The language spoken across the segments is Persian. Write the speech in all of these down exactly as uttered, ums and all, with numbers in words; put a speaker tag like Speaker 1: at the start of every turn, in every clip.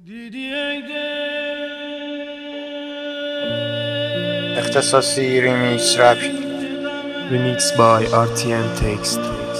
Speaker 1: اختصاصی ریمیکس رپی
Speaker 2: Remix by آر تی ام Text.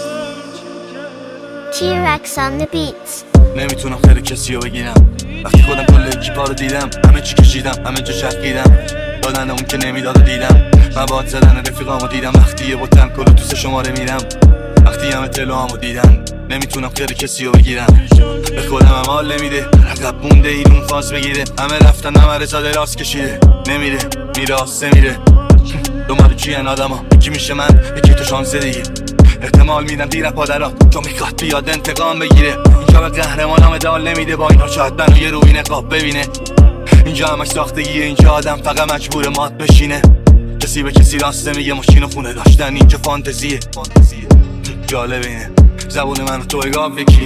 Speaker 3: T-Rex on the beats.
Speaker 4: نمیتونم خیلی کسی رو بگیرم وقتی خودم کل اکیپا رو دیدم، همه چی کشیدم، همه جا چرخیدم، دادن اون که نمیداد دیدم، مواد زدن رفیقامو دیدم، وقتی یه بوتم کلو تو سه شماره میرم، وقتی همه تلوامو دیدم، نمیتونم خیلی کسی رو بگیرم، به خودم هم حال نمیده، عقب مونده ایرون فاز بگیره، همه رفتن همه رزاده راست کشیده، نمیره میره آسه میره، دومارو چیه آدما، یکی میشه من یکی تو شانسه دیگه، احتمال میدم دیر پادرات تو میخواد بیاد انتقام بگیره، اینجا به قهرمانام دال نمیده، با اینا شاید منو یه روی نقاب ببینه، اینجا همش ساختگیه، اینجا آدم فقط مجبور مات بشینه، کسی به کسی راست نمیگه، ماشین و خونه داشتن اینجا فانتزیه، جالب اینه زبون من و تو اگاب یکیه،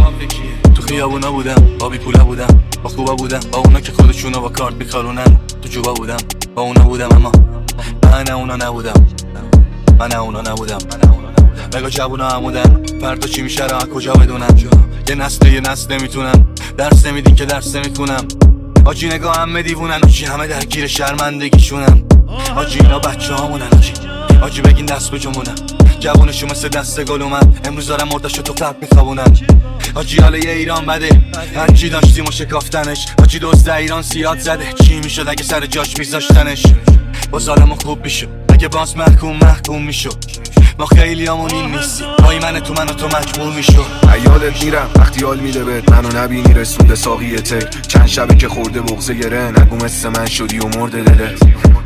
Speaker 4: تو خیابونا بودم با بی پولا بودم، با خوبا بودم با اونا که خودشونو با کارت میخارونن، تو جوبا بودم با اونا بودم، اما من اونا نبودم، من اونا نبودم، بگو جوونا همودن، فردا چی میشه را کجا بدونم، یه نسل یه نسل نمیتونم، درس نمیدین که درس نمیخونم، آجی نگاه همه دیوونن، آجی همه درگیر شرمندگیشونم، آجی اینا بچه هامونن، آجی آجی بگین دست به جمونم، جوونشو مثل دست گل اومد، امروز دارم مردشو تو قلب میخوابونن، آجی حالا یه ایران بده، هرچی داشتیم و شکافتنش، آجی دوست ایران سیاد زده، چی میشد اگه سر جاش میذاشتنش، با ظالمو خوب میشد اگه باز محکوم محکوم میشد، ما خیلی همون این نیستیم، پای من تو من و تو مجبور میشد،
Speaker 5: یادت میرم وقتی حال میده بهت منو نبینی رسونده ساقی تک، چند شبه که خورده بغضه گره، نگو مثل من شدی و مرده دلت،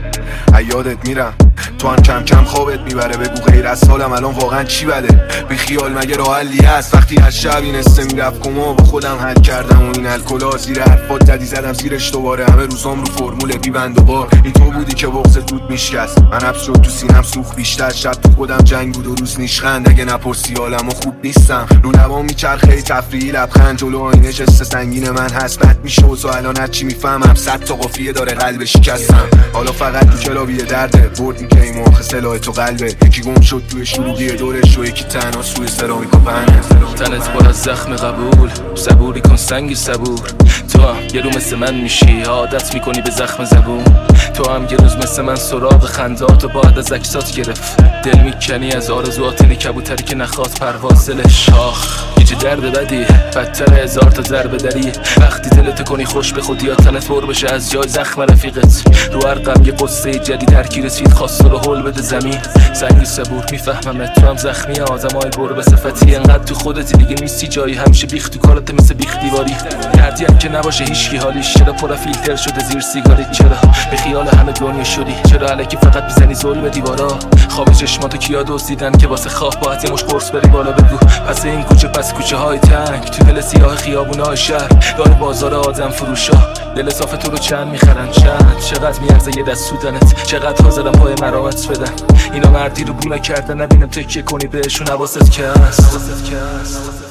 Speaker 5: یادت میرم تو هم کم کم خوابت میبره، بگو غیر از حالم الان واقعا چی بده، بی خیال مگه راه حلی هست، وقتی از شب این استه میرفت کما با خودم حل کردم و این الکلا زیر حرفات زدی زدم زیرش دوباره، همه روزام رو فرمول بی بند و بار، این تو بودی که بغضت بود میشکست، من حبس شد تو سینم سوخت بیشتر، شب تو خودم جنگ بود و روز نیشخند، اگه نپرسی حالم و خوب نیستم، رو لبام میچرخه تفریحی لبخند، جلو آینه جسته سنگین من هست، بد میشه و الان هرچی میفهمم صد تا قافیه داره قلب شکستم، حالا فقط تو کلابی درده بردی که این موقع سلاح تو قلبه، یکی گم شد توی شلوغی دورش و یکی تنها سوی سرامیک و پهنه،
Speaker 6: تنت پر از زخم قبول، صبوری کن سنگی صبور، تو هم یه رو مثل من میشی، عادت میکنی به زخم زبون، تو هم یه روز مثل من سراغ خندات و بعد از اکسات گرفت، دل میکنی از آرزوات این کبوتری که نخواد پرواز دلش، آخ یه درد بدی بدتر هزار تا ضربه دری، وقتی دلت کنی خوش به خودی یا تنت پر بشه از جای زخم رفیقت، رو هر غم یه قصه جدید ترکی رسید خواست رو هل بده زمین، سنگی صبور میفهممت تو هم زخمی آدمای برو به صفتی، انقدر تو خودتی دیگه نیستی جایی، همیشه بیخ تو کارت مثل بیخ دیواری، کردی هم که نباشه هیچکی حالیش، چرا پر فیلتر شده زیر سیگاریت، چرا به خیال همه دنیا شدی، چرا الکی فقط میزنی زل به دیوارا، خواب چشماتو کیا دزدیدن که واسه خواب باید یه مش قرص بری بالا، بگو پس این کوچه پس کوچه های تنگ تو دل سیاه خیابونای شهر، دار بازار آدم فروشا، دل صاف تو رو چند میخرن، چند چقدر میارزه یه دست سودنت، چقدر حاضرم پای مرامت بدن، اینا مردی رو بو نکردن، نبینم تکیه کنی بهشون حواست که هست.